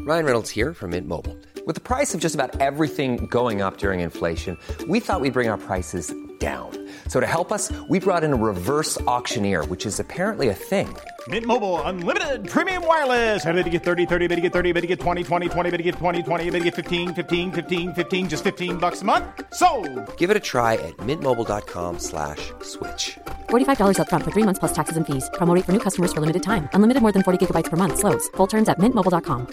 Ryan Reynolds here from Mint Mobile. With the price of just about everything going up during inflation, we thought we'd bring our prices down. So to help us, we brought in a reverse auctioneer, which is apparently a thing. Mint Mobile Unlimited Premium Wireless. How to get 30, 30, bit to get 30, bit to get 20, 20, 20, bit to get 20, 20, bit to get 15, 15, 15, 15, just $15 a month? Sold! Give it a try at mintmobile.com/switch. $45 up front for 3 months plus taxes and fees. Promo rate for new customers for limited time. Unlimited more than 40 gigabytes per month. Slows full terms at mintmobile.com.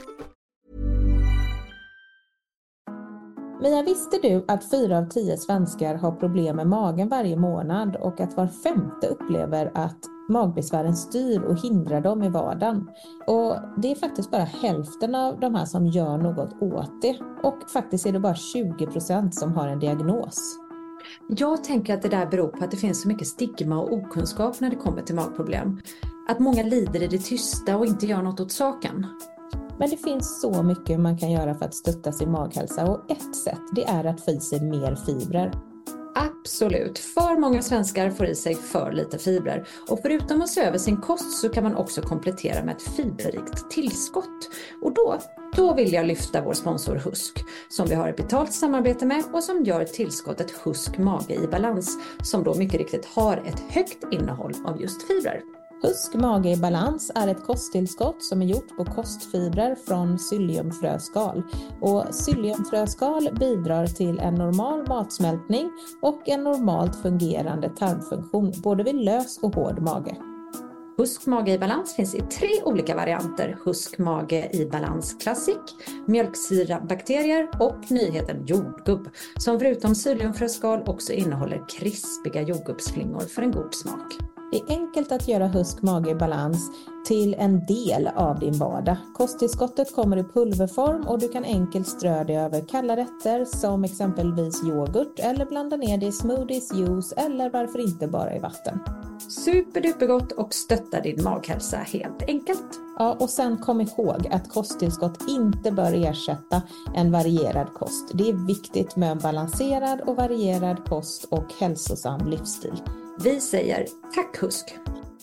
Mia, visste du att 4 av 10 svenskar har problem med magen varje månad och att var 5:e upplever att magbesvären styr och hindrar dem i vardagen? Och det är faktiskt bara hälften av de här som gör något åt det. Och faktiskt är det bara 20% som har en diagnos. Jag tänker att det där beror på att det finns så mycket stigma och okunskap när det kommer till magproblem. Att många lider i det tysta och inte gör något åt saken. Men det finns så mycket man kan göra för att stötta sin maghälsa, och ett sätt det är att få i sig mer fibrer. Absolut. För många svenskar får i sig för lite fibrer. Och förutom att se över sin kost så kan man också komplettera med ett fiberrikt tillskott. Och då vill jag lyfta vår sponsor Husk, som vi har ett betalt samarbete med och som gör tillskottet Husk Mage i Balans, som då mycket riktigt har ett högt innehåll av just fibrer. Husk Mage i Balans är ett kosttillskott som är gjort på kostfibrer från psylliumfröskal. Och psylliumfröskal bidrar till en normal matsmältning och en normalt fungerande tarmfunktion, både vid lös och hård mage. Husk Mage i Balans finns i 3 olika varianter. Husk Mage i Balans Classic, mjölksyrabakterier och nyheten jordgubb, som förutom psylliumfröskal också innehåller krispiga jordgubbsflingor för en god smak. Det är enkelt att göra Husk Mage i Balans till en del av din vardag. Kosttillskottet kommer i pulverform och du kan enkelt strö det över kalla rätter som exempelvis yoghurt, eller blanda ner det i smoothies, juice eller varför inte bara i vatten. Superdupergott och stöttar din maghälsa helt enkelt. Ja, och sen kom ihåg att kosttillskott inte bör ersätta en varierad kost. Det är viktigt med en balanserad och varierad kost och hälsosam livsstil. Vi säger tack Husk!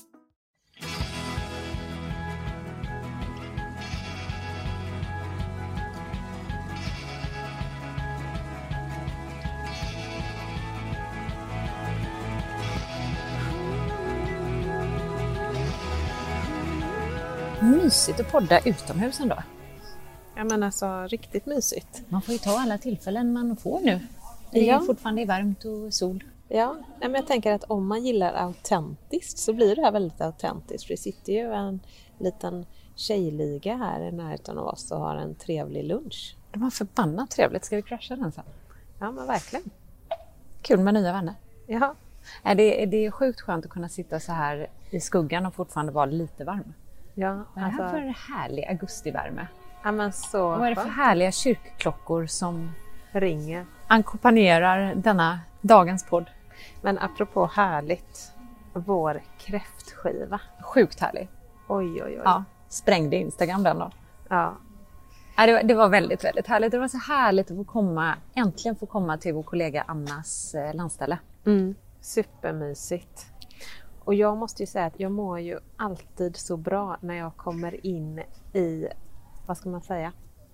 Mysigt att podda utomhus ändå. Ja, men alltså riktigt mysigt. Man får ju ta alla tillfällen man får nu. Det är fortfarande varmt och sol. Ja, men jag tänker att om man gillar autentiskt så blir det här väldigt autentiskt. För det sitter ju en liten tjejliga här i närheten av oss och har en trevlig lunch. De har förbannat trevligt. Ska vi crasha den sen? Ja, men verkligen. Kul med nya vänner. Ja. Det är sjukt skönt att kunna sitta så här i skuggan och fortfarande vara lite varm. Ja, Vad är det här för härlig augustivärme? Ja, men så. Vad är det för härliga kyrkklockor som ringer? Ackompanjerar denna dagens podd. Men apropå härligt, vår kräftskiva. Sjukt härlig. Oj. Ja, sprängde Instagram den då. Ja. Det var väldigt, väldigt härligt. Det var så härligt att äntligen få komma till vår kollega Annas landställe. Supermysigt. Och jag måste ju säga att jag mår ju alltid så bra när jag kommer in i, vad ska man säga,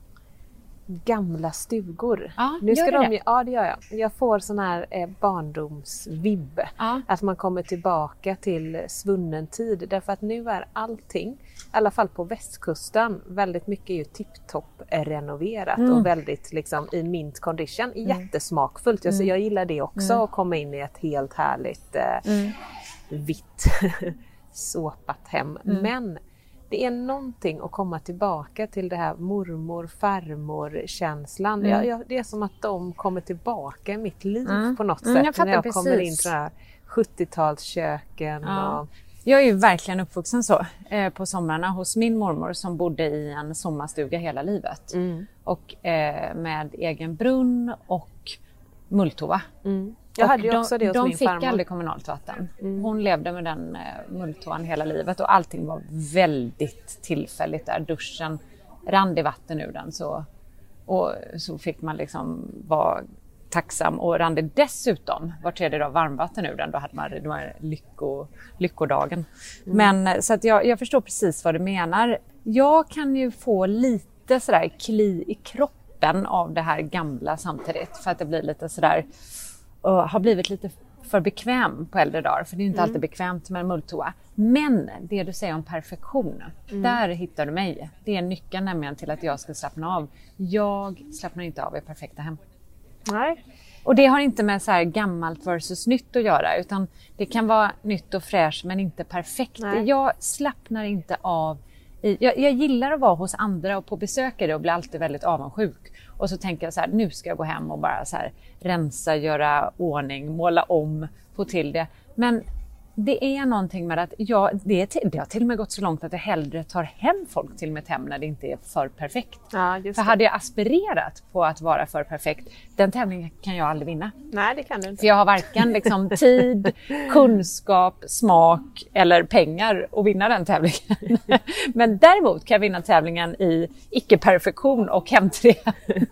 gamla stugor. Ja, nu ska det. Ja, det gör jag. Jag får sån här barndomsvibb. Ja. Att man kommer tillbaka till svunnen tid. Därför att nu är allting, i alla fall på västkusten, väldigt mycket är ju tipptopp renoverat och väldigt liksom i mint condition. Jättesmakfullt. Jag gillar det också, att komma in i ett helt härligt vitt såpat hem. Men det är någonting att komma tillbaka till det här mormor-farmor-känslan. Det är som att de kommer tillbaka i mitt liv på något sätt. När jag kommer in till de här 70-talsköken. Ja. Och... Jag är ju verkligen uppvuxen så på somrarna hos min mormor som bodde i en sommarstuga hela livet. Och med egen brunn och mulltova. Jag hade ju också det hos de min fick farmor. aldrig kommunalt vatten. Hon levde med den mulltoan hela livet och allting var väldigt tillfälligt där. Duschen rann i vatten ur den och så fick man liksom vara tacksam, och rann det dessutom var tredje dag varmvatten ur den, då hade man lyckodagen. Men så att jag förstår precis vad du menar. Jag kan ju få lite lite sådär kli i kroppen av det här gamla samtidigt. För att det blir lite sådär, har blivit lite för bekväm på äldre dagar. För det är inte alltid bekvämt med en mulltoa. Men det du säger om perfektion, där hittar du mig. Det är nyckeln nämligen till att jag ska slappna av. Jag slappnar inte av i perfekta hem. Nej. Och det har inte med så här gammalt versus nytt att göra, utan det kan vara nytt och fräscht men inte perfekt. Nej. Jag slappnar inte av. Jag gillar att vara hos andra och på besökare och blir alltid väldigt avundsjuk. Och så tänker jag så här, nu ska jag gå hem och bara så här rensa, göra ordning, måla om, få till det. Men det är någonting med att det har till och med gått så långt att jag hellre tar hem folk till mitt hem när det inte är för perfekt. Ja, just för det. hade jag aspirerat på att vara för perfekt, den tävlingen kan jag aldrig vinna. Nej, det kan du inte. För jag har varken liksom tid, kunskap, smak eller pengar att vinna den tävlingen. Men däremot kan jag vinna tävlingen i icke-perfektion och hemtrevnad.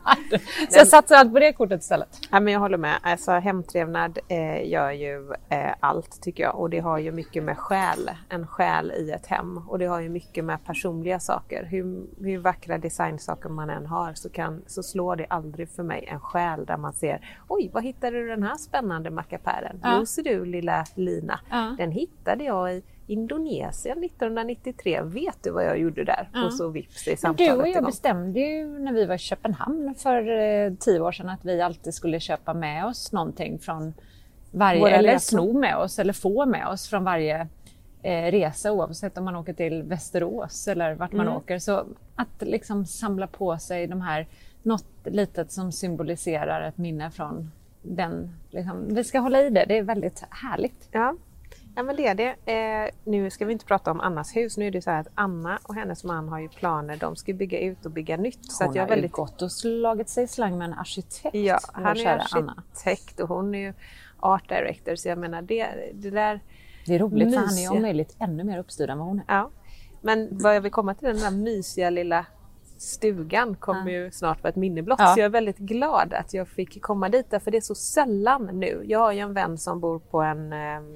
Så jag satsar allt på det kortet istället. Ja, men jag håller med. Alltså, hemtrevnad gör ju allt tycker jag. Och det har ju mycket med en själ i ett hem. Och det har ju mycket med personliga saker. Hur vackra designsaker man än har så slår det aldrig för mig en själ där man ser, oj, vad hittade du den här spännande mackapären? Ja. Jo, ser du lilla Lina. Ja. Den hittade jag i Indonesien 1993. Vet du vad jag gjorde där? Och så vips i samtalet. Du och jag bestämde ju när vi var i Köpenhamn för 10 år sedan att vi alltid skulle köpa med oss någonting från varje, eller sno med oss eller få med oss från varje resa, oavsett om man åker till Västerås eller vart man åker. Så att liksom samla på sig de här, något litet som symboliserar ett minne från den, liksom, vi ska hålla i det, det är väldigt härligt. Ja, men det är det. Nu ska vi inte prata om Annas hus. Nu är det så här att Anna och hennes man har ju planer. De ska bygga ut och bygga nytt. Så Hon att jag har väldigt gått och slagit sig i slang med en arkitekt. Ja, han är Anna. arkitekt och hon är ju art director. Så jag menar, det där... Det är roligt mysiga. för han är ju om möjligt ännu mer uppstyrd än vad hon är. Ja, men vad jag vill komma till, den där mysiga lilla stugan kommer ju snart vara ett minne blott. Ja. Så jag är väldigt glad att jag fick komma dit där, för det är så sällan nu. Jag har ju en vän som bor på en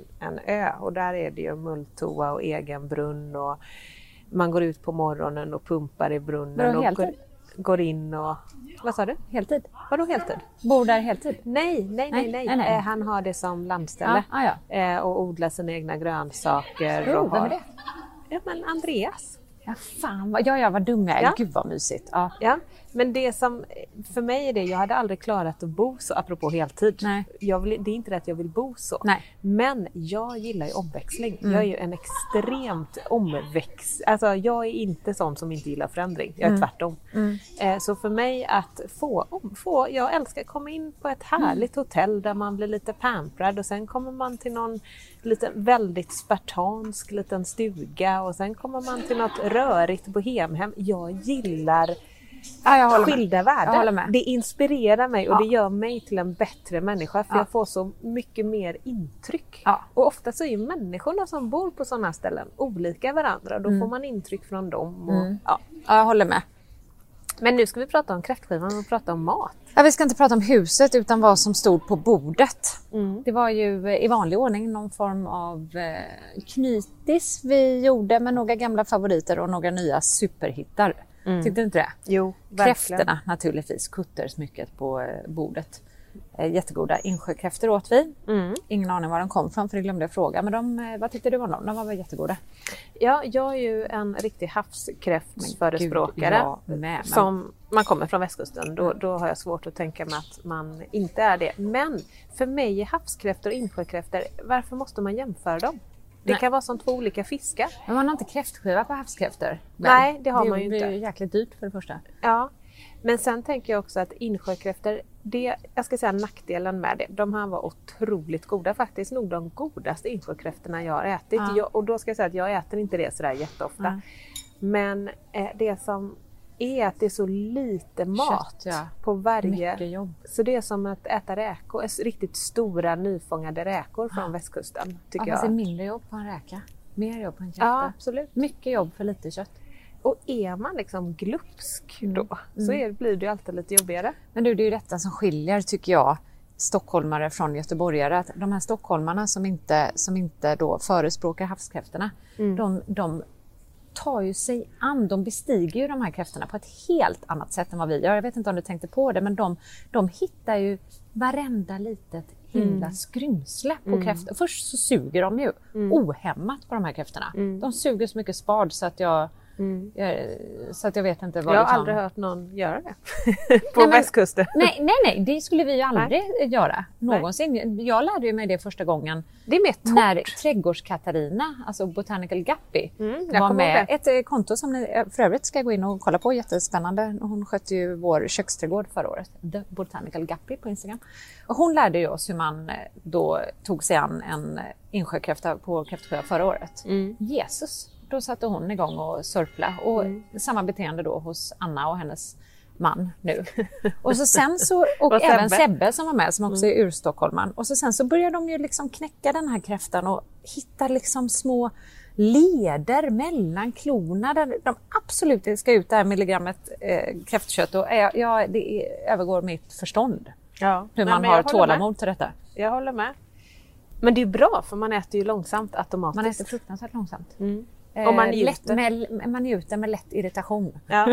ö och där är det ju mulltoa och egen brunn och man går ut på morgonen och pumpar i brunnen och går in och... Vad sa du? Heltid. Vadå heltid? Bor där heltid? Nej. Han har det som landställe och odlar sina egna grönsaker. Vem är det? Ja, men Andreas. Ja, fan. Vad dum jag är. Ja. Gud vad mysigt. Ja, men det som för mig är det, jag hade aldrig klarat att bo så, apropå heltid. Nej. Det är inte det att jag vill bo så. Nej. Men jag gillar ju omväxling. Jag är ju en extremt alltså jag är inte sån som inte gillar förändring. Jag är tvärtom. Så för mig att jag älskar att komma in på ett härligt hotell där man blir lite pamprad och sen kommer man till någon lite väldigt spartansk liten stuga och sen kommer man till något rörigt bohemhem. Jag gillar skilda världar. Det inspirerar mig och det gör mig till en bättre människa, för jag får så mycket mer intryck. Och ofta så är ju människorna som bor på sådana ställen olika varandra. Då får man intryck från dem. Och, jag håller med. Men nu ska vi prata om kräftskivan och prata om mat. Ja, vi ska inte prata om huset utan vad som stod på bordet. Det var ju i vanlig ordning någon form av knytis vi gjorde med några gamla favoriter och några nya superhittar. Tyckte du inte det? Jo, kräftorna naturligtvis, kuttersmycket på bordet. Jättegoda insjökräftor åt vi. Ingen aning var de kom från, för det glömde jag fråga. Men vad tyckte du om dem? De var väl jättegoda? Ja, jag är ju en riktig havskräftförespråkare. Som man kommer från västkusten. Då har jag svårt att tänka mig att man inte är det. Men för mig är havskräftor och insjökräftor, varför måste man jämföra dem? Det kan vara som 2 olika fiskar. Men man har inte kräftskiva på havskräftor. Nej, det har man ju inte. Det är ju jäkligt dyrt för det första. Ja, men sen tänker jag också att insjökräftor, jag ska säga nackdelen med det. De här var otroligt goda, faktiskt nog de godaste insjökräftorna jag har ätit. Och då ska jag säga att jag äter inte det sådär jätteofta. Men det som är att det är så lite mat på varje. Mycket jobb. Så det är som att äta räkor, riktigt stora nyfångade räkor från västkusten, tycker jag. Fast det är mindre jobb på en räka. Mer jobb på en kräfta. Ja, absolut. Mycket jobb för lite kött. Och är man liksom glupsk då så blir det ju alltid lite jobbigare. Men det är ju detta som skiljer, tycker jag, stockholmare från göteborgare. Att de här stockholmarna som inte då förespråkar havskräftorna, de tar ju sig an, de bestiger ju de här kräftorna på ett helt annat sätt än vad vi gör. Jag vet inte om du tänkte på det, men de hittar ju varenda litet himla skrymsle på kräftor. Först så suger de ju ohämmat på de här kräftorna. De suger så mycket spad så att jag vet inte vad jag det har aldrig hört någon göra det på västkusten. Nej, det skulle vi ju aldrig göra någonsin. Nej. Jag lärde ju mig det första gången det är mer torrt. När Trädgårdskatarina, alltså Botanical Guppy, var med. Ett konto som ni för övrigt ska gå in och kolla på, jättespännande. Hon skötte ju vår köksträdgård förra året, The Botanical Guppy på Instagram. Och hon lärde ju oss hur man då tog sig an en insjökräfta på Kräftsjö förra året. Jesus! Då satte hon igång och sörpla och samma beteende då hos Anna och hennes man nu. Och så sen så, och även Sebbe som var med, som också är urstockholman. Och så sen så började de ju liksom knäcka den här kräftan och hitta liksom små leder mellan klorna där de absolut ska ut det här milligrammet kräftkött. Och det övergår mitt förstånd. Ja. Hur man har tålamod till detta. Jag håller med. Men det är bra, för man äter ju långsamt automatiskt. Man äter fruktansvärt långsamt. Och man njuter. Man njuter med lätt irritation. Ja.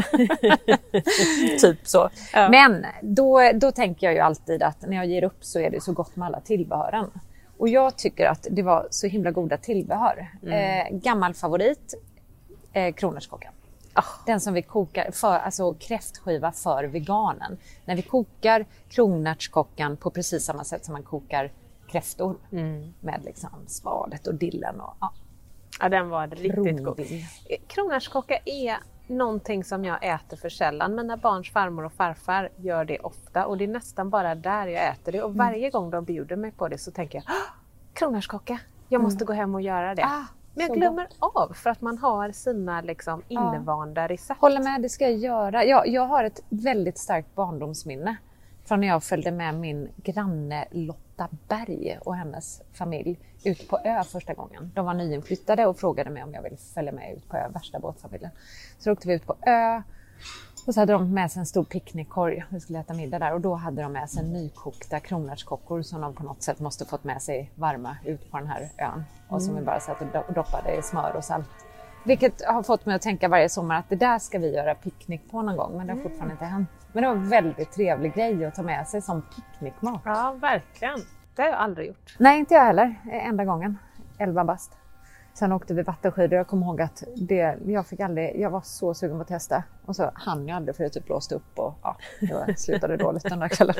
Typ så. Ja. Men då tänker jag ju alltid att när jag ger upp så är det så gott med alla tillbehören. Och jag tycker att det var så himla goda tillbehör. Gammal favorit, kronärtskockan. Den som vi kokar för, alltså kräftskiva för veganen. När vi kokar kronärtskockan på precis samma sätt som man kokar kräftor. Med liksom spadet och dillen och ja, den var riktigt god. Kronärtskocka är någonting som jag äter för sällan. Mina barns farmor och farfar gör det ofta. Och det är nästan bara där jag äter det. Och varje gång de bjuder mig på det så tänker jag, kronärtskocka, jag måste gå hem och göra det. Men jag glömmer av för att man har sina liksom invanda recept. Håller med, det ska jag göra. Jag har ett väldigt starkt barndomsminne från när jag följde med min granne Lotta Berg och hennes familj ut på ö första gången. De var nyinflyttade och frågade mig om jag ville följa med ut på ö, värsta båtfamiljen. Så åkte vi ut på ö och så hade de med sig en stor picknickkorg. Vi skulle äta middag där och då hade de med sig nykokta kronärtskockor som de på något sätt måste fått med sig varma ut på den här ön. Och som vi bara satt och doppade i smör och salt. Vilket har fått mig att tänka varje sommar att det där ska vi göra picknick på någon gång. Men det har fortfarande inte hänt. Men det var en väldigt trevlig grej att ta med sig som picknickmat. Ja, verkligen. Det har jag aldrig gjort. Nej, inte jag heller. Enda gången. 11 bast. Sen åkte vi vattenskidor. Jag kommer ihåg att jag var så sugen på att testa. Och så hann jag aldrig för jag typ blåste upp och det slutade dåligt den där kvällen.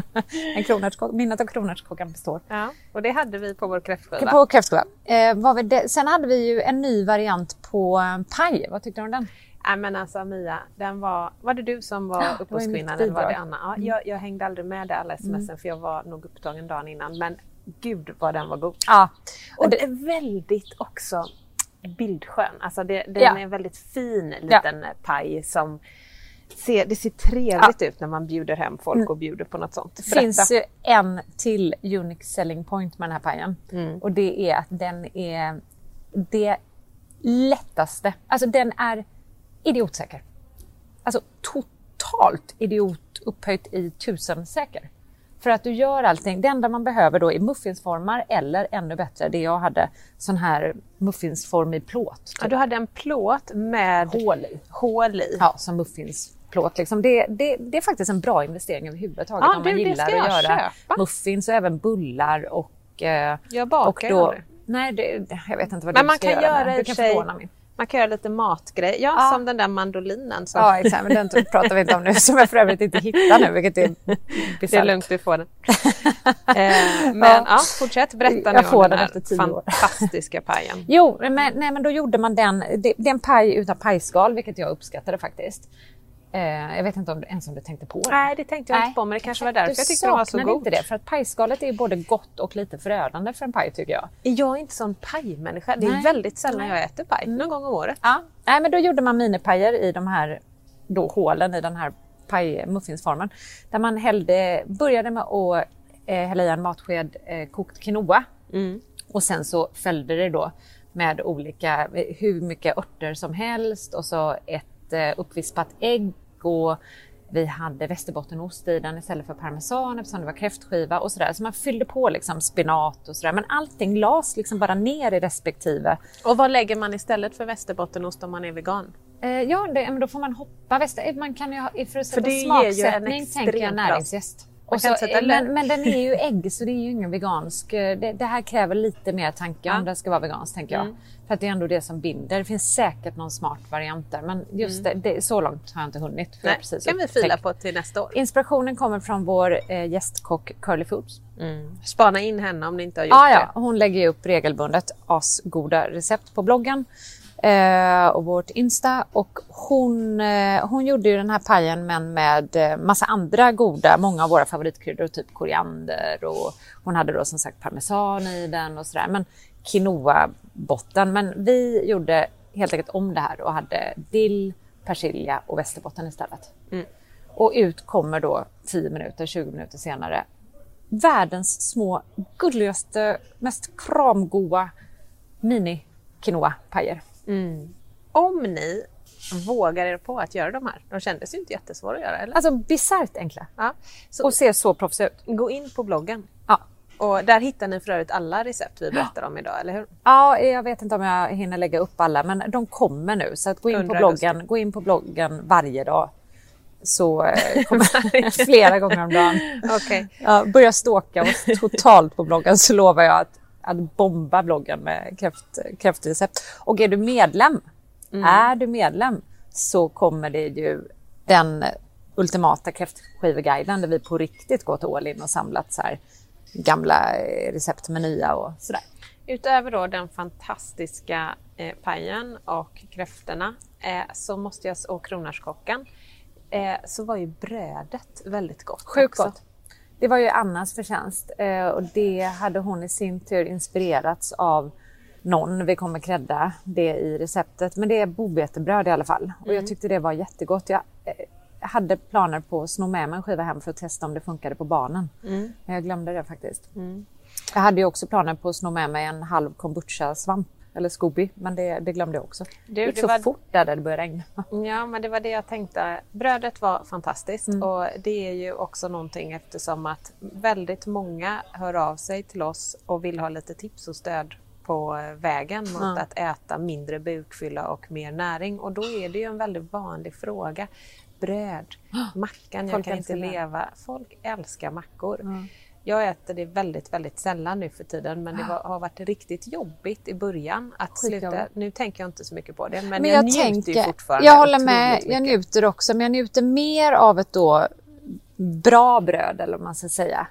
Minnet av kronärtskockan består. Ja, och det hade vi på vår kräftskiva. På kräftskiva. Sen hade vi ju en ny variant på paj. Vad tyckte du om den? Nej, men alltså Mia, var det du som var upphovskvinnan eller var det Anna? Ja, jag hängde aldrig med alla sms'en för jag var nog upptagen dagen innan. Men gud vad den var god. Ja. Och det är väldigt också bildskön. Alltså den är en väldigt fin liten paj som det ser trevligt ut när man bjuder hem folk och bjuder på något sånt. Det finns ju en till unique selling point med den här pajen. Och det är att den är det lättaste. Alltså den är idiotsäker. Alltså totalt idiotupphöjt i 1000 säker. För att du gör allting. Det enda man behöver då är muffinsformar eller ännu bättre det jag hade sån här muffinsform i plåt. Typ. Ja, du hade en plåt med hål i. Ja, som muffinsplåt. Liksom. Det är faktiskt en bra investering överhuvudtaget om man gillar att göra muffins och även bullar och jag bakar och då, nej, jag vet inte vad men du ska göra. Du kan förvåna mig. Man kan göra lite matgrej. Som den där mandolinen. Som... Ja, exakt. Men den pratar vi inte om nu. Som jag för övrigt inte hittar nu. Vilket är bisarrt. Det är lugnt, du får den. Men fortsätt berätta nu om den här fantastiska pajen. Jo, men då gjorde man den. Det är en paj utan pajskal, vilket jag uppskattade faktiskt. Jag vet inte ens om du tänkte på det. Nej, det tänkte jag inte på, men det kanske var därför jag tyckte det var så god. Inte det, för att pajskalet är både gott och lite förödande för en paj tycker jag. Jag är inte sån pajmänniska. Det är väldigt sällan jag äter paj. Någon gång om året. Ja. Nej, men då gjorde man minipajer i de här hålen i den här muffinsformen. Där man började med att hälla i en matsked kokt quinoa. Och sen så följde det då med hur mycket örter som helst och så ett uppvispat ägg och vi hade västerbottenost i den istället för parmesan eftersom det var kräftskiva och sådär. Så man fyllde på liksom spinat och sådär. Men allting lades liksom bara ner i respektive. Och vad lägger man istället för västerbottenost om man är vegan? Men då får man hoppa man kan ju ha, för att sätta det smaksättning tänker jag näringsgäst. Och så, men den är ju ägg så det är ju ingen vegansk. Det här kräver lite mer tanke om det ska vara vegansk tänker jag. För att det är ändå det som binder. Det finns säkert någon smart variant där. Men just det, så långt har jag inte hunnit. För precis kan vi fila på till nästa år. Inspirationen kommer från vår gästkock Curly Foods. Spana in henne om ni inte har gjort det. Ja, hon lägger ju upp regelbundet asgoda recept på bloggen. Och vårt Insta och hon gjorde ju den här pajen men med massa andra goda, många av våra favoritkryddor typ koriander och hon hade då som sagt parmesan i den och sådär men quinoa botten men vi gjorde helt enkelt om det här och hade dill, persilja och västerbotten istället. Och ut kommer då 10 minuter, 20 minuter senare världens små gulligaste, mest kramgoa mini quinoa pajer. Om ni vågar er på att göra de här, de kändes ju inte jättesvåra att göra eller? Alltså bisarrt enkla. Ja. Och ser så proffs ut. Gå in på bloggen. Ja. Och där hittar ni för övrigt alla recept vi berättar om idag, eller hur? Ja, jag vet inte om jag hinner lägga upp alla men de kommer nu så att gå in på bloggen varje dag. Så kommer flera gånger om dagen. Okay. Ja, börja stalka oss totalt på bloggen så lovar jag att bomba bloggen med kräftrecept. Och är du medlem så kommer det ju den ultimata kräftskiveguiden där vi på riktigt gått all in och samlat så här gamla recept med nya och sådär. Utöver då den fantastiska pajen och kräftorna så måste jag och kronärtskockan så var ju brödet väldigt gott. Sjukt gott. Det var ju Annas förtjänst och det hade hon i sin tur inspirerats av någon. Vi kommer credda det i receptet. Men det är bobetebröd i alla fall. Och jag tyckte det var jättegott. Jag hade planer på att sno med mig en skiva hem för att testa om det funkade på barnen. Men jag glömde det faktiskt. Jag hade ju också planer på att sno med mig en halv kombucha-svamp. Eller Scooby, men det glömde jag också. Det gick så fort där det började regna. Ja, men det var det jag tänkte. Brödet var fantastiskt och det är ju också någonting eftersom att väldigt många hör av sig till oss och vill ha lite tips och stöd på vägen mot att äta mindre bukfylla och mer näring. Och då är det ju en väldigt vanlig fråga. Bröd, mackan, jag kan inte leva. Folk älskar mackor. Jag äter det väldigt, väldigt sällan nu för tiden men det har varit riktigt jobbigt i början att sluta. Nu tänker jag inte så mycket på det men jag njuter ju fortfarande. Jag håller med, jag njuter också men jag njuter mer av ett då bra bröd eller vad man ska säga.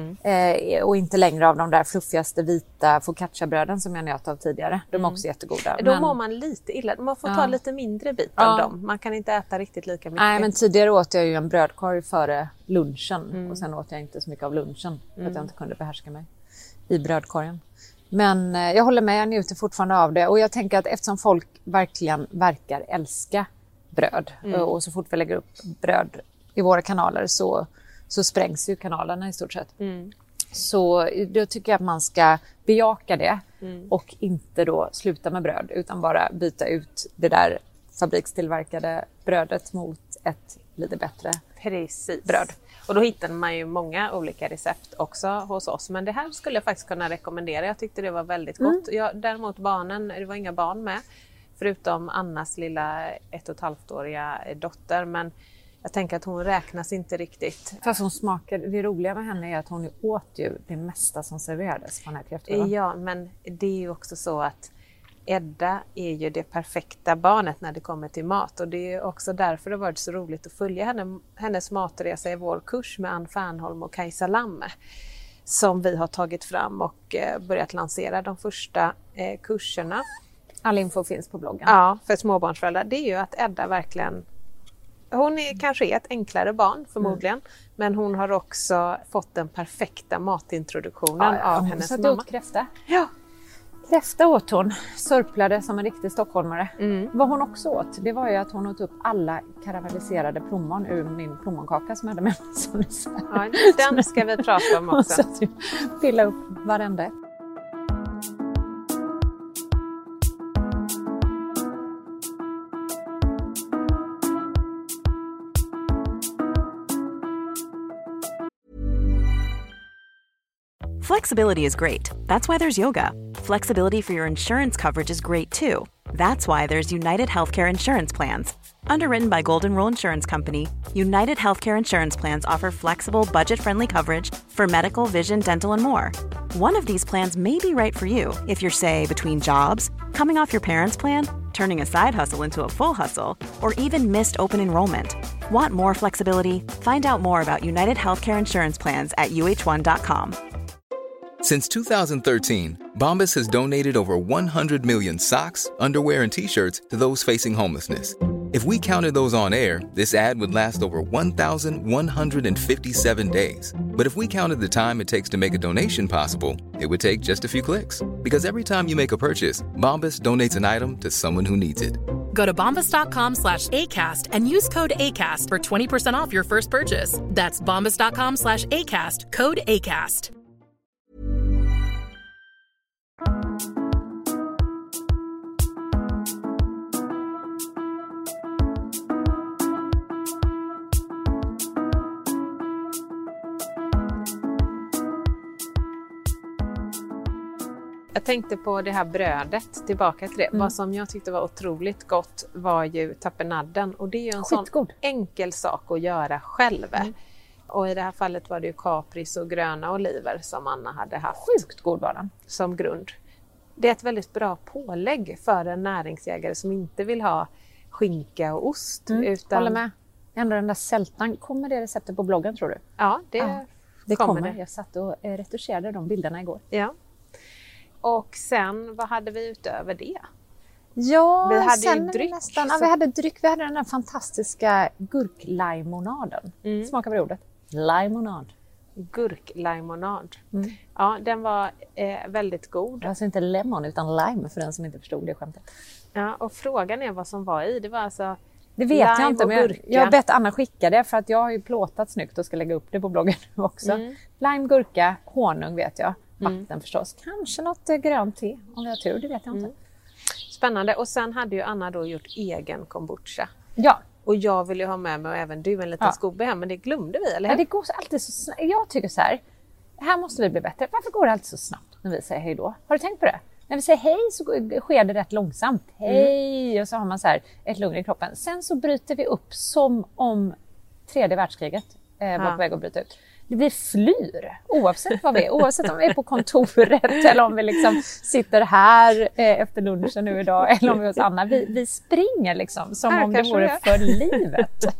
Och inte längre av de där fluffigaste vita focacciabröden som jag njöt av tidigare. De är också jättegoda. Då mår man lite illa. Man får ta lite mindre bit av dem. Man kan inte äta riktigt lika mycket. Nej, men tidigare åt jag ju en brödkorg före lunchen. Och sen åt jag inte så mycket av lunchen. För att jag inte kunde behärska mig i brödkorgen. Men jag håller med, jag njuter fortfarande av det. Och jag tänker att eftersom folk verkligen verkar älska bröd. Och så fort vi lägger upp bröd i våra kanaler så sprängs ju kanalerna i stort sett. Så då tycker jag att man ska bejaka det och inte då sluta med bröd utan bara byta ut det där fabrikstillverkade brödet mot ett lite bättre bröd. Och då hittar man ju många olika recept också hos oss. Men det här skulle jag faktiskt kunna rekommendera. Jag tyckte det var väldigt gott. Däremot barnen, det var inga barn med. Förutom Annas lilla 1,5-åriga dotter. Men jag tänker att hon räknas inte riktigt. Fast hon smakar, det roliga med henne är att hon åt ju det mesta som serverades på den här kräftskivan. Ja, men det är ju också så att Edda är ju det perfekta barnet när det kommer till mat. Och det är också därför det har varit så roligt att följa hennes matresa i vår kurs med Ann Fernholm och Kajsa Lamme. Som vi har tagit fram och börjat lansera de första kurserna. All info finns på bloggen. Ja, för småbarnsföräldrar. Det är ju att Edda verkligen... Hon är kanske ett enklare barn förmodligen. Men hon har också fått den perfekta matintroduktionen av hennes mamma. Hon satt ut kräfta. Ja. Kräfta åt hon. Sörplade som en riktig stockholmare. Vad hon också åt, det var ju att hon åt upp alla karamelliserade plommon ur min plommonkaka som jag hade med mig. Ja, den ska vi prata om också. Så pilla upp varenda. Flexibility is great. That's why there's yoga. Flexibility for your insurance coverage is great too. That's why there's United Healthcare Insurance Plans. Underwritten by Golden Rule Insurance Company, United Healthcare Insurance Plans offer flexible, budget-friendly coverage for medical, vision, dental, and more. One of these plans may be right for you if you're, say, between jobs, coming off your parents' plan, turning a side hustle into a full hustle, or even missed open enrollment. Want more flexibility? Find out more about United Healthcare Insurance Plans at uh1.com. Since 2013, Bombas has donated over 100 million socks, underwear, and T-shirts to those facing homelessness. If we counted those on air, this ad would last over 1,157 days. But if we counted the time it takes to make a donation possible, it would take just a few clicks. Because every time you make a purchase, Bombas donates an item to someone who needs it. Go to bombas.com/ACAST and use code ACAST for 20% off your first purchase. That's bombas.com/ACAST, code ACAST. Jag tänkte på det här brödet, tillbaka till det. Vad som jag tyckte var otroligt gott var ju tapenadden. Och det är ju en sån enkel sak att göra själv. Och i det här fallet var det ju kapris och gröna oliver som Anna hade haft. Sjukt god var den. Som grund. Det är ett väldigt bra pålägg för en näringsjägare som inte vill ha skinka och ost. Utan... Håller med. Ändå den där sältan, kommer det receptet på bloggen tror du? Ja, det kommer det. Jag satt och retuscherade de bilderna igår. Ja. Och sen, vad hade vi utöver det? Ja, vi hade sen ju dryck. Nästan, ja, vi hade dryck. Vi hade den där fantastiska gurklimonaden. Smakar på ordet. Limonad. Gurklimonad. Ja, den var väldigt god. Alltså inte lemon utan lime för den som inte förstod det skämtet. Ja, och frågan är vad som var i. Det var alltså... Det vet jag inte, men jag har bett Anna skicka det för att jag har ju plåtat snyggt och ska lägga upp det på bloggen också. Lime, gurka, honung vet jag. Vatten förstås. Kanske något grönt te om jag har tur, det vet jag inte. Spännande. Och sen hade ju Anna då gjort egen kombucha. Ja. Och jag ville ha med mig och även du en liten skobbe hem, men det glömde vi, eller hur? Ja, det går alltid så snabbt. Jag tycker så här måste vi bli bättre. Varför går det alltid så snabbt när vi säger hej då? Har du tänkt på det? När vi säger hej så sker det rätt långsamt. Hej! Och så har man så här ett lugn i kroppen. Sen så bryter vi upp som om 3:e världskriget var på väg att bryta ut. Vi flyr oavsett vad vi är. Oavsett om vi är på kontoret eller om vi liksom sitter här efter lunchen nu idag eller om vi är hos Anna. Vi springer liksom som om det vore för livet.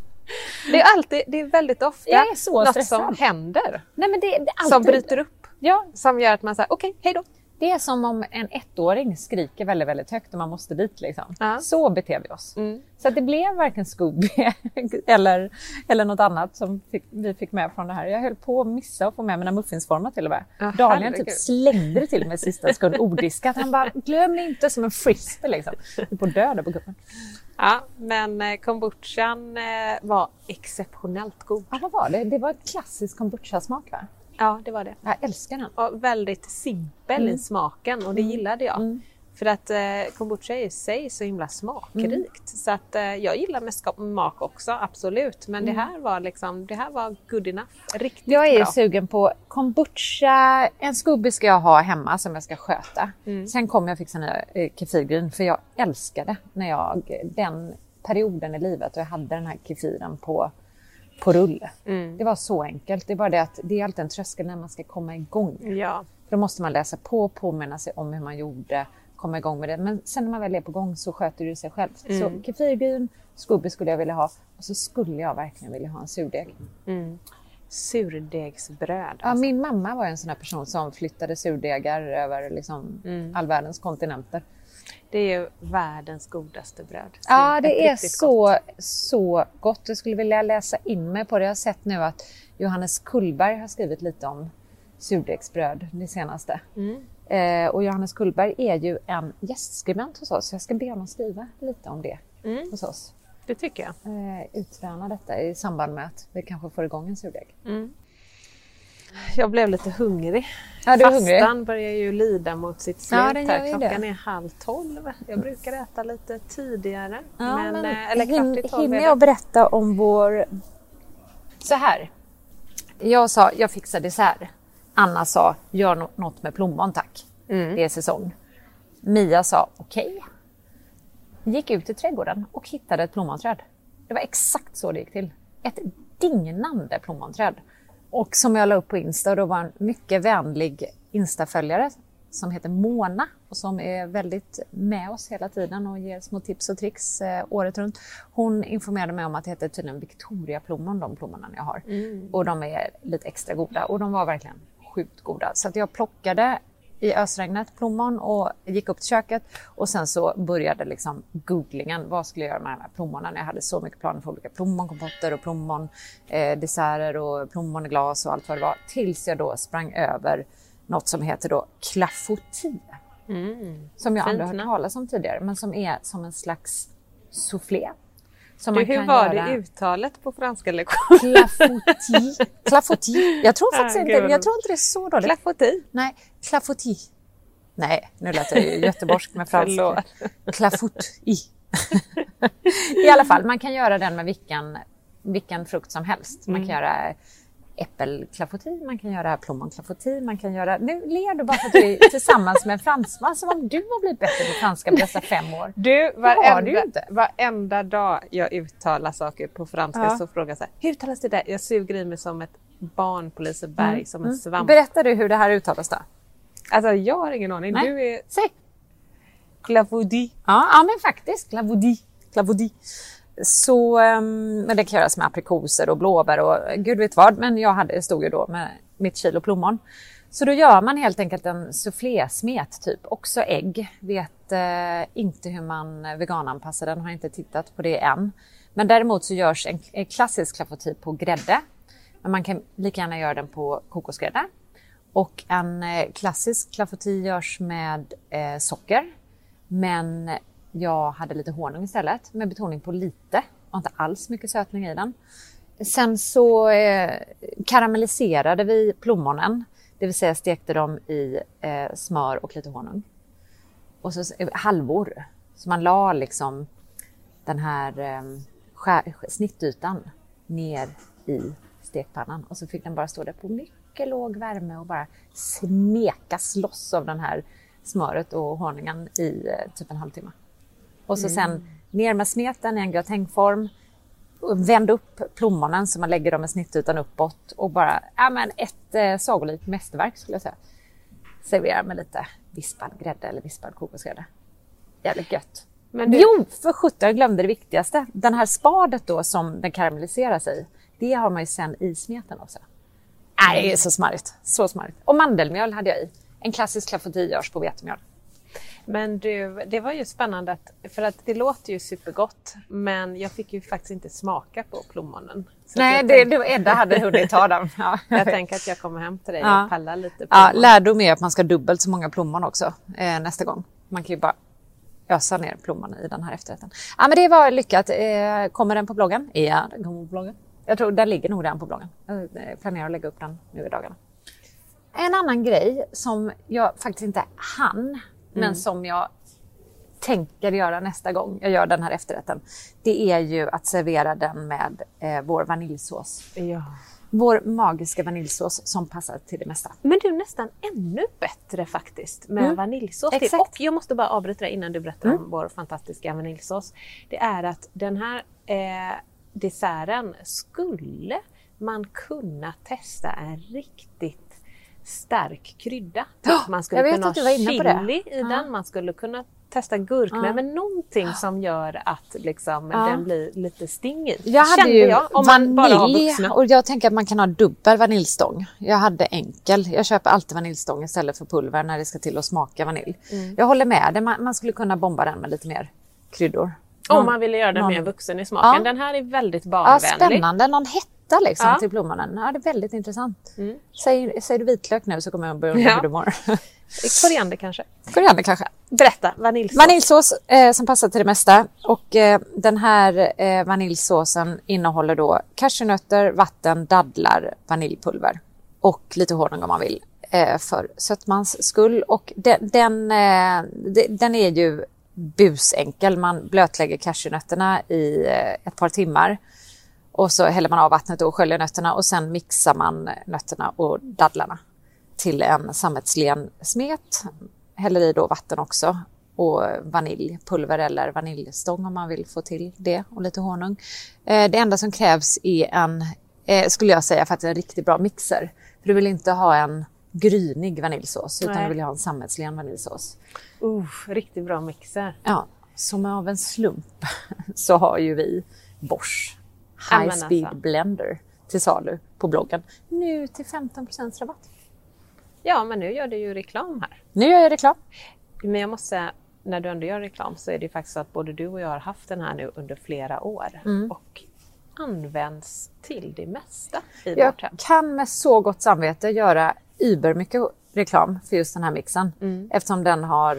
Det är väldigt ofta något som händer. Nej, men det alltid... Som bryter upp. Ja. Som gör att man säger okej, hej då. Det är som om en 1-åring skriker väldigt, väldigt högt och man måste dit liksom. Så beter vi oss. Så att det blev varken Scooby eller något annat som vi fick med från det här. Jag höll på att missa att få med mina muffinsformar till och med. Daniel typ slängde det till mig sista sekund odiskat. Han bara, glöm inte som en frisbee liksom. Du på döda på kuppen. Ja, men kombuchan var exceptionellt god. Ja, vad var det? Det var ett klassisk kombucha-smak va? Ja, det var det. Jag älskar den. Och väldigt simpel i smaken och det gillade jag. För att kombucha är i sig så himla smakrikt. Så att jag gillar med smak också, absolut. Men det här var good enough. Riktigt jag är bra. Sugen på kombucha. En skubbe ska jag ha hemma som jag ska sköta. Sen kommer jag fixa en kefirgryn för jag älskade när den perioden i livet och jag hade den här kefiren på rull. Det var så enkelt. Det är bara det att det är alltid en tröskel när man ska komma igång. Ja. Då måste man läsa påminna sig om hur man gjorde, komma igång med det. Men sen när man väl är på gång så sköter det sig själv. Så kefirgryn, skubbe skulle jag vilja ha. Och så skulle jag verkligen vilja ha en surdeg. Surdegsbröd. Alltså. Ja, min mamma var en sån här person som flyttade surdegar över liksom all världens kontinenter. Det är ju världens godaste bröd. Ja, det är så gott. Jag skulle vilja läsa in mig på det. Jag har sett nu att Johannes Kullberg har skrivit lite om surdegsbröd det senaste. Och Johannes Kullberg är ju en gästskribent hos oss. Så jag ska be honom skriva lite om det hos oss. Det tycker jag. Utträna detta i samband med att vi kanske får igång en surdeg. Jag blev lite hungrig. Ja, Fastan börjar ju lida mot sitt slut här. Klockan är 11:30. Jag brukar äta lite tidigare. Ja, men eller 11:45. Hinner jag berätta om vår... Så här. Jag sa, jag fixar dessert. Anna sa, gör något med plommon tack. Det är säsong. Mia sa, okej. Gick ut i trädgården och hittade ett plommonträd. Det var exakt så det gick till. Ett dignande plommonträd. Och som jag la upp på Insta, då var en mycket vänlig Insta-följare som heter Mona och som är väldigt med oss hela tiden och ger små tips och tricks året runt. Hon informerade mig om att det heter tydligen Victoria-plommon, de plommonen jag har. Och de är lite extra goda och de var verkligen sjukt goda. Så att jag plockade i ösregnet plommon och gick upp till köket och sen så började liksom googlingen. Vad skulle jag göra med de här plommonen? Jag hade så mycket planer för olika plommonkompotter och plommondesserter och plommon i glas och allt vad det var. Tills jag då sprang över något som heter då clafoutis. Som jag aldrig hört talas om tidigare, men som är som en slags soufflé. Hur var det uttalet på franska lektion? Clafoutis. Jag tror faktiskt inte, jag tror inte det är så dåligt. Clafoutis? Nej, clafoutis. Nej, nu lät jag ju göteborgsk med franska. Clafoutis. I alla fall, man kan göra den med vilken frukt som helst. Man kan göra äppelklafoutis, man kan göra plommonklafoutis, man kan göra... Nu ler du bara för att du är tillsammans med en fransman som om du har blivit bättre på franska på dessa 5 år. Du, varenda dag jag uttalar saker på franska så frågar jag så här, hur uttalas det där? Jag suger i mig som ett barn på Liseberg, som en svamp. Berättar du hur det här uttalas då? Alltså jag har ingen aning. Nej. Du är... Säg! Clafoutis. Ja, men faktiskt. Clafoutis. Så, men det kan göras med aprikoser och blåbär och gud vet vad. Men jag stod ju då med mitt kilo plommon. Så då gör man helt enkelt en soufflésmet typ. Också ägg. Vet inte hur man vegananpassar den. Har inte tittat på det än. Men däremot så görs en klassisk clafoutis på grädde. Men man kan lika gärna göra den på kokosgrädde. Och en klassisk clafoutis görs med socker. Men jag hade lite honung istället, med betoning på lite och inte alls mycket sötning i den. Sen så karamelliserade vi plommonen, det vill säga stekte dem i smör och lite honung. Och så halvor, så man la liksom den här snittytan ner i stekpannan. Och så fick den bara stå där på mycket låg värme och bara smekas loss av den här smöret och honungen i typ en halvtimme. Och så sen ner med smeten i en gratängform. Vänd upp plommonen så man lägger dem med snittytan uppåt. Och bara, ett sagolikt mästerverk skulle jag säga. Servera med lite vispad grädde eller vispad kokosgrädde. Jävligt gött. Men jo, för 17 jag glömde det viktigaste. Den här spadet då som den karamelliserar sig i. Det har man ju sen i smeten också. Nej, det är så smarrigt. Så smarrigt. Och mandelmjöl hade jag i. En klassisk clafoutis görs på vetemjöl. Men du, det var ju spännande för att det låter ju supergott, men jag fick ju faktiskt inte smaka på plommonen. Så nej, Edda hade hunnit ta dem. Ja, jag tänker att jag kommer hem till dig och pallar lite plommon. Ja, lärdom är att man ska dubbelt så många plommon också nästa gång. Man kan ju bara ösa ner plommon i den här efterrätten. Ja, men det var lyckat. Kommer den på bloggen? Ja, den kommer på bloggen. Jag tror den ligger nog redan på bloggen. Jag planerar att lägga upp den nu i dagarna. En annan grej som jag faktiskt inte hann, men som jag tänker göra nästa gång jag gör den här efterrätten. Det är ju att servera den med vår vaniljsås. Ja. Vår magiska vaniljsås som passar till det mesta. Men du är nästan ännu bättre faktiskt med vaniljsås till. Exakt. Och jag måste bara avbryta dig innan du berättar om vår fantastiska vaniljsås. Det är att den här desserten skulle man kunna testa en riktigt stark krydda. Man skulle kunna ha chili i den. Man skulle kunna testa gurka men någonting som gör att liksom, den blir lite stingig. Jag hade ju vanilj och jag tänker att man kan ha dubbel vaniljstång. Jag hade enkel. Jag köper alltid vaniljstång istället för pulver när det ska till att smaka vanilj. Jag håller med det. Man skulle kunna bomba den med lite mer kryddor. Om man ville göra den mer vuxen i smaken. Den här är väldigt barnvänlig. Ja, spännande. Någon hetta liksom till plommonen. Ja, det är väldigt intressant. Säger du vitlök nu så kommer jag börja undra hur du mår. Koriander kanske. Berätta. Vaniljsås. Vaniljsås som passar till det mesta. Och den här vaniljsåsen innehåller då cashewnötter, vatten, dadlar, vaniljpulver. Och lite honung om man vill. För sötmans skull. Och den är ju busenkel. Man blötlägger cashewnötterna i ett par timmar. Och så häller man av vattnet och sköljer nötterna. Och sen mixar man nötterna och dadlarna. till en sammetslen-smet. Häller i då vatten också och vaniljpulver eller vaniljstång om man vill få till det och lite honung. Det enda som krävs är skulle jag säga, faktiskt en riktigt bra mixer. För du vill inte ha en grynig vaniljsås utan du vill ha en sammetslen vaniljsås. Riktigt bra mixer. Ja, som av en slump så har ju vi Bosch High Speed Blender till salu på bloggen. Nu till 15% rabatt. Ja, men nu gör du ju reklam här. Nu gör jag reklam. Men jag måste säga, när du ändå gör reklam så är det ju faktiskt så att både du och jag har haft den här nu under flera år. Och används till det mesta i vårt hem. Jag kan med så gott samvete göra mycket reklam för just den här mixen. Eftersom den har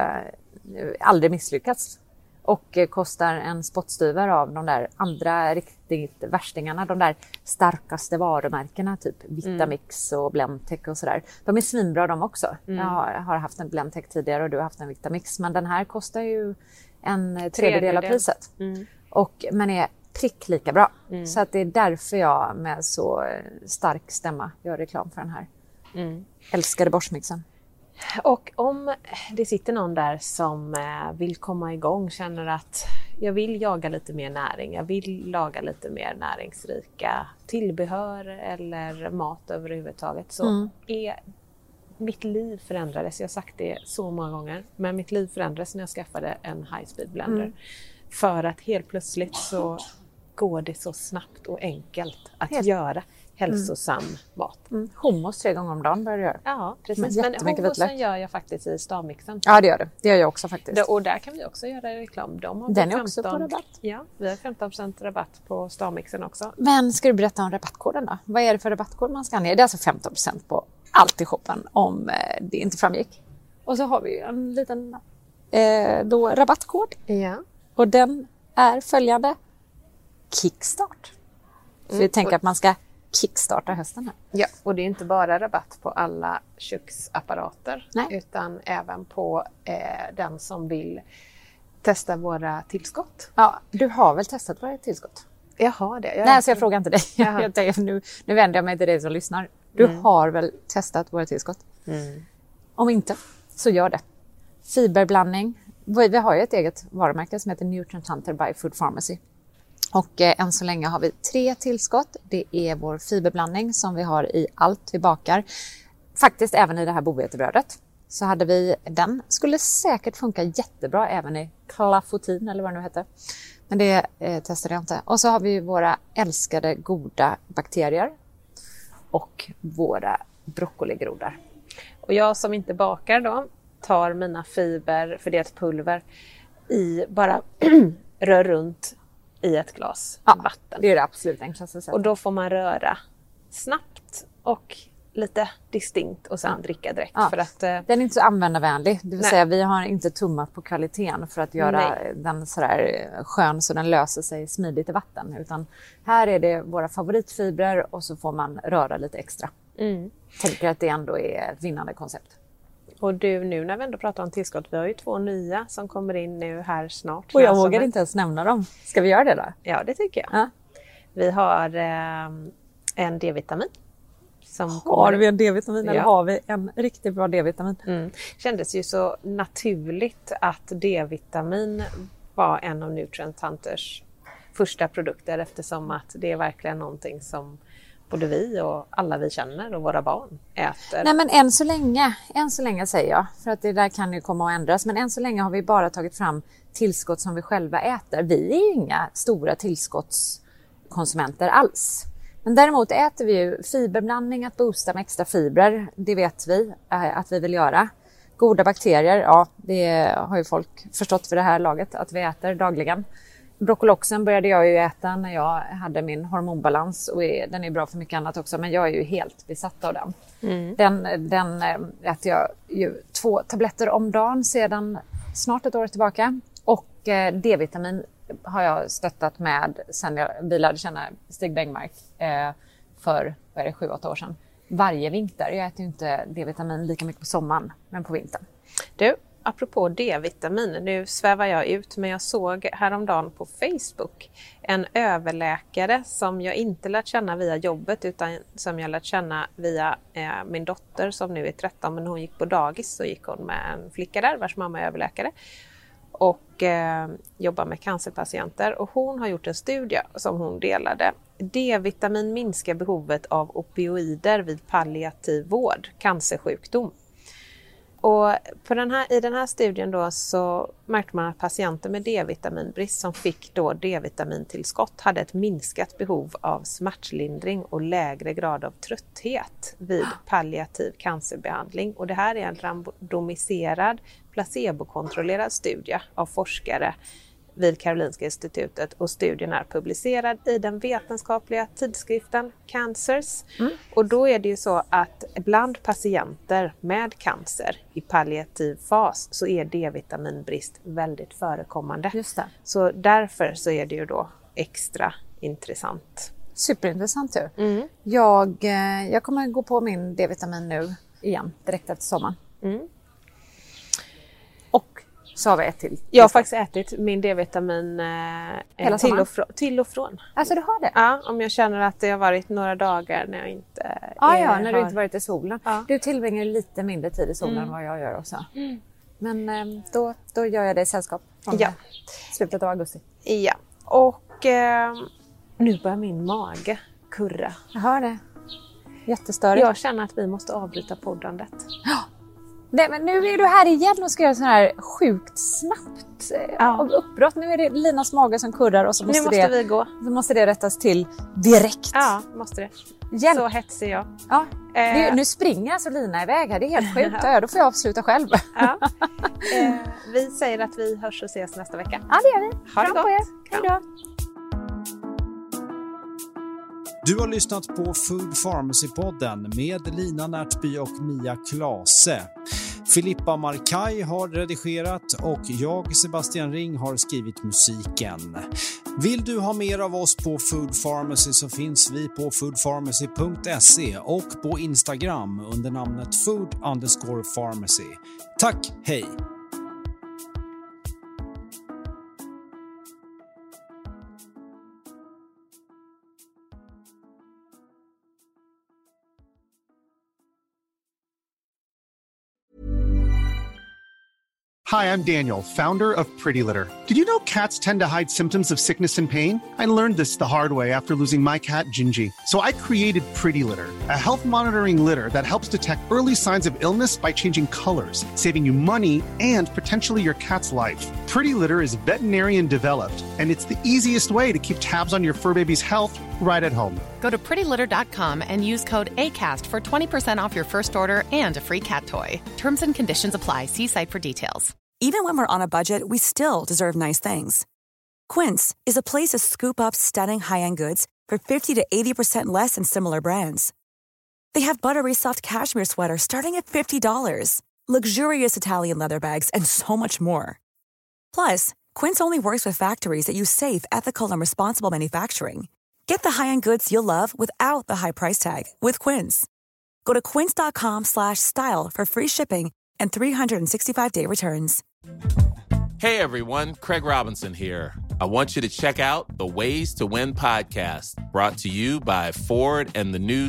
aldrig misslyckats. Och kostar en spottstyver av de där andra riktigt värstingarna. De där starkaste varumärkena, typ Vitamix och Blendtec och sådär. De är svinbra de också. Jag har haft en Blendtec tidigare och du har haft en Vitamix. Men den här kostar ju en tredjedel av priset. Men är prick lika bra. Så att det är därför jag med så stark stämma gör reklam för den här. Älskade Bosch-mixen. Och om det sitter någon där som vill komma igång, känner att jag vill jaga lite mer näring, jag vill laga lite mer näringsrika tillbehör eller mat överhuvudtaget, så är mitt liv förändrades. Jag har sagt det så många gånger, men mitt liv förändrades när jag skaffade en High Speed Blender. För att helt plötsligt så går det så snabbt och enkelt att göra hälsosam mat. Hummus 3 gånger om dagen börjar du göra. Ja, precis. Men hummusen gör jag faktiskt i stavmixen. Ja, det gör det. Det gör jag också faktiskt. Och där kan vi också göra reklam. Den är också på rabatt. Ja, vi har 15% rabatt på stavmixen också. Men ska du berätta om rabattkoden då? Vad är det för rabattkod man ska ange? Det är alltså 15% på allt i shoppen om det inte framgick. Och så har vi en liten rabattkod. Ja. Och den är följande: Kickstart. Så vi tänker att man ska kickstarta hösten här. Ja, och det är inte bara rabatt på alla köksapparater. Utan även på den som vill testa våra tillskott. Ja, du har väl testat våra tillskott? Jag har det. Nej, så jag frågar inte dig. Nu vänder jag mig till dig som lyssnar. Du har väl testat våra tillskott? Om inte, så gör det. Fiberblandning. Vi har ju ett eget varumärke som heter Nutrient Hunter by Food Pharmacy. Och än så länge har vi 3 tillskott. Det är vår fiberblandning som vi har i allt vi bakar. Faktiskt även i det här bovetebrödet. Så hade vi den. Skulle säkert funka jättebra även i klafotin eller vad det nu heter. Men det testade jag inte. Och så har vi våra älskade goda bakterier. Och våra broccoligrodar. Och jag som inte bakar då tar mina fiber, för det är ett pulver, bara rör runt i ett glas vatten. Det är det absolut enklaste sättet. Och då får man röra snabbt och lite distinkt och sen dricka direkt. För att, den är inte så användarvänlig. Det vill säga vi har inte tummat på kvaliteten för att göra den sådär skön så den löser sig smidigt i vatten. Utan här är det våra favoritfibrer och så får man röra lite extra. Tänker att det ändå är ett vinnande koncept. Och du, nu när vi ändå pratar om tillskott, vi har ju 2 nya som kommer in nu här snart. Och jag vågar inte ens nämna dem. Ska vi göra det då? Ja, det tycker jag. Ja. Vi har en D-vitamin. Har vi en D-vitamin eller har vi en riktigt bra D-vitamin? Kändes ju så naturligt att D-vitamin var en av Nutrient Hunters första produkter, eftersom att det är verkligen någonting som både vi och alla vi känner och våra barn äter. Nej, men än så länge säger jag, för att det där kan ju komma att ändras, men än så länge har vi bara tagit fram tillskott som vi själva äter. Vi är ju inga stora tillskottskonsumenter alls. Men däremot äter vi ju fiberblandning, att boosta med extra fibrer, det vet vi att vi vill göra. Goda bakterier, ja, det har ju folk förstått för det här laget att vi äter dagligen. Broccoloxen började jag ju äta när jag hade min hormonbalans och den är bra för mycket annat också, men jag är ju helt besatt av den. Den äter jag ju 2 tabletter om dagen sedan snart ett år tillbaka, och D-vitamin har jag stöttat med sen vi lärde känna Stig Bengmark för 7-8 år sedan. Varje vinter, jag äter ju inte D-vitamin lika mycket på sommaren, men på vintern. Du, apropå D-vitamin, nu svävar jag ut, men jag såg häromdagen på Facebook en överläkare som jag inte lärt känna via jobbet utan som jag lärt känna via min dotter som nu är 13, men hon gick på dagis, så gick hon med en flicka där vars mamma är överläkare och jobbar med cancerpatienter, och hon har gjort en studie som hon delade. D-vitamin minskar behovet av opioider vid palliativ vård, cancersjukdom. Och i den här studien då så märkte man att patienter med D-vitaminbrist som fick då D-vitamintillskott hade ett minskat behov av smärtlindring och lägre grad av trötthet vid palliativ cancerbehandling. Och det här är en randomiserad, placebokontrollerad studie av forskare vid Karolinska institutet, och studien är publicerad i den vetenskapliga tidskriften Cancers. Och då är det ju så att bland patienter med cancer i palliativ fas så är D-vitaminbrist väldigt förekommande. Just det. Så därför så är det ju då extra intressant. Superintressant ju. Jag kommer gå på min D-vitamin nu igen, direkt efter sommaren. Och så har vi ett till. Jag har faktiskt ätit min D-vitamin till och från. Alltså du har det? Ja, om jag känner att det har varit några dagar när jag inte... när du inte varit i solen. Ja. Du tillbringar lite mindre tid i solen än vad jag gör också. Men då gör jag det i sällskap från slutet av augusti. Ja, och nu börjar min mage kurra. Jag hör det. Jättestörigt. Jag känner att vi måste avbryta poddandet. Ja. Nej, men nu är du här igen och ska göra så här sjukt snabbt uppbrott. Nu är det Linas mage som kurrar och så måste vi gå. Så måste det rättas till direkt. Ja, måste det. Hjälp. Så hetsig jag. Ja. Nu springer alltså Lina iväg här. Det är helt sjukt. Då får jag avsluta själv. Ja. Vi säger att vi hörs och ses nästa vecka. Ja, det gör vi. Ha det gott. På er. Hej då. Du har lyssnat på Food Pharmacy-podden med Lina Närtby och Mia Klase. Filippa Markaj har redigerat och jag, Sebastian Ring, har skrivit musiken. Vill du ha mer av oss på Food Pharmacy så finns vi på foodpharmacy.se och på Instagram under namnet food_pharmacy. Tack, hej! Hi, I'm Daniel, founder of Pretty Litter. Did you know cats tend to hide symptoms of sickness and pain? I learned this the hard way after losing my cat, Gingy. So I created Pretty Litter, a health monitoring litter that helps detect early signs of illness by changing colors, saving you money and potentially your cat's life. Pretty Litter is veterinarian developed, and it's the easiest way to keep tabs on your fur baby's health right at home. Go to prettylitter.com and use code ACAST for 20% off your first order and a free cat toy. Terms and conditions apply. See site for details. Even when we're on a budget, we still deserve nice things. Quince is a place to scoop up stunning high-end goods for 50 to 80% less than similar brands. They have buttery soft cashmere sweaters starting at $50, luxurious Italian leather bags, and so much more. Plus, Quince only works with factories that use safe, ethical, and responsible manufacturing. Get the high-end goods you'll love without the high price tag with Quince. Go to quince.com/style for free shipping and 365-day returns. Hey everyone, Craig Robinson here. I want you to check out the Ways to Win podcast, brought to you by Ford and the new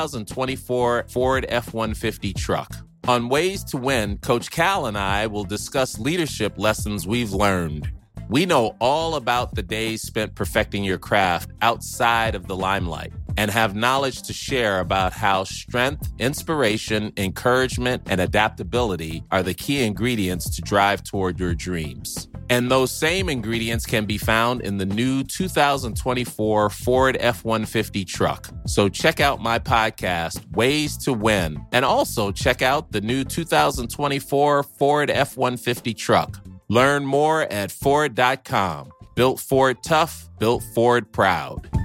2024 Ford F-150 truck. On Ways to Win, Coach Cal and I will discuss leadership lessons we've learned. We know all about the days spent perfecting your craft outside of the limelight and have knowledge to share about how strength, inspiration, encouragement, and adaptability are the key ingredients to drive toward your dreams. And those same ingredients can be found in the new 2024 Ford F-150 truck. So check out my podcast, Ways to Win, and also check out the new 2024 Ford F-150 truck. Learn more at Ford.com. Built Ford tough, built Ford proud.